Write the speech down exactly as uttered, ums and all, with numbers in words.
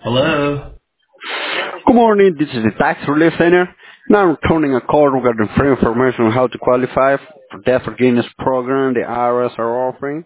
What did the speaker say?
Hello. Good morning, this is the Tax Relief Center. Now I'm returning a call regarding free information on how to qualify for death forgiveness program the I R S are offering.